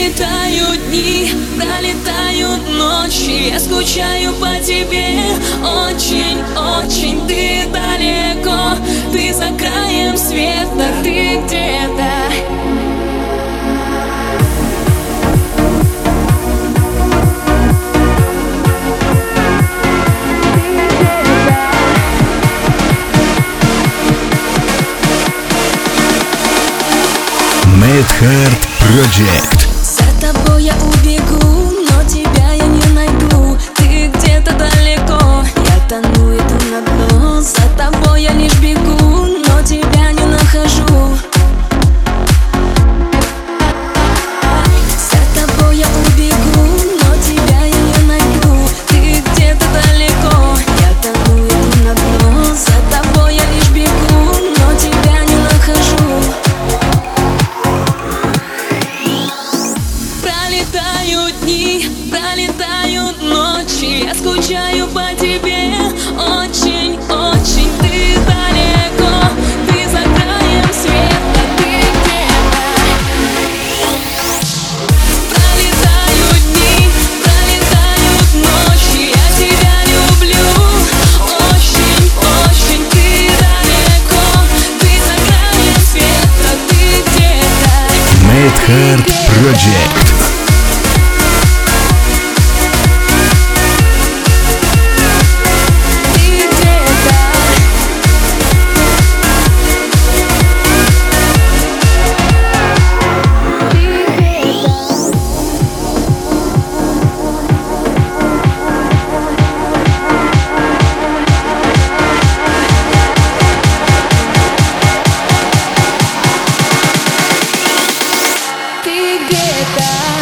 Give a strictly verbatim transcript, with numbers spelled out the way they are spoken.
Пролетают дни, пролетают ночи, я скучаю по тебе. Очень, очень ты далеко, ты за краем света, ты где-то. Mad Heart Project. За тобой я убегу, но тебя я не найду. Ты где-то далеко, я тону, иду на дно. За тобой я лишь бегу, но тебя не нахожу. За тобой я убегу, но тебя я не найду. Ты где-то далеко, я тону, иду на дно. За тобой я лишь бегу, но тебя не нахожу. Пролетают дни, пролетают ночи, я скучаю по тебе. Очень, очень ты далеко, ты за краем света, ты где-то. Пролетают дни, пролетают ночи, я тебя люблю. Очень, очень ты далеко, ты за краем света, ты где-то. Mad Heart Project. Ты где-то.